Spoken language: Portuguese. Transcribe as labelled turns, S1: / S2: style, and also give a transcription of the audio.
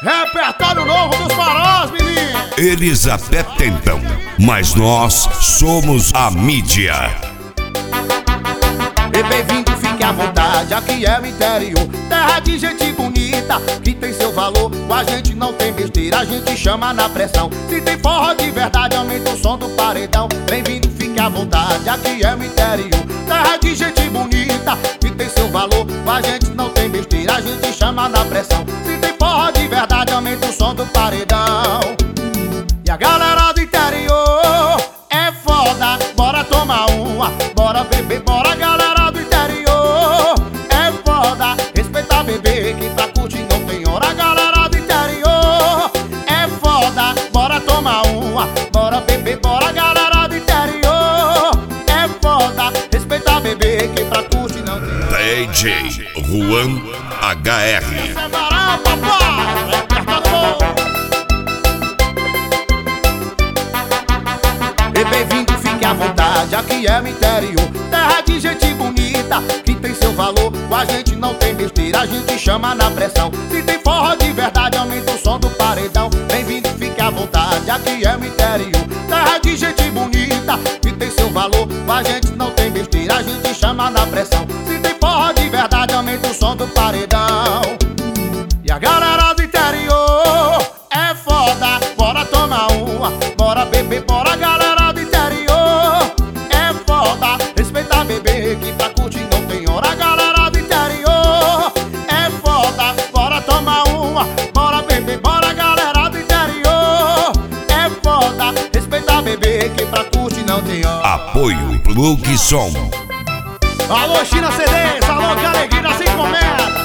S1: Repertório novo dos farós, menino.
S2: Eles até tentam, mas nós somos a mídia.
S1: E bem-vindo, fique à vontade, aqui é o interior, terra de gente bonita, que tem seu valor. Com a gente não tem besteira, a gente chama na pressão. Se tem forró de verdade, aumenta o som do paredão. Bem-vindo, fique à vontade, aqui é o interior, terra de gente bonita, que tem seu valor. Com a gente não tem besteira, a gente chama na pressão. Se tem forró de verdade, aumenta o som do paredão. E a galera do interior é foda, bora tomar uma, bora beber, bora galera do interior. É foda, respeitar bebê, que pra curtir não tem hora. Galera do interior é foda, bora tomar uma, bora beber, bora galera do interior. É foda, respeitar bebê, que pra curtir não tem hora.
S2: DJ Juan HR.
S1: Separar, papai, repertório. E bem-vindo, fique à vontade, aqui é o interior, terra de gente bonita, que tem seu valor. Com a gente não tem besteira, a gente chama na pressão. Se tem forró de verdade, aumenta o som do paredão. Bem-vindo, fique à vontade, aqui é o interior, terra de gente bonita, que tem seu valor. Com a gente não tem besteira, a gente chama na pressão. Se tem forró de verdade, aumenta o som do paredão. E a galera do interior é foda, bora tomar uma, bora beber, bora galera do interior. É foda, respeitar bebê, que pra curtir não tem hora. Galera do interior é foda, bora tomar uma, bora beber, bora galera do interior. É foda, respeitar bebê, que pra curtir não tem hora.
S2: Apoio Plug Som.
S1: Alô, China CDs, alô, que alegria, assim começa.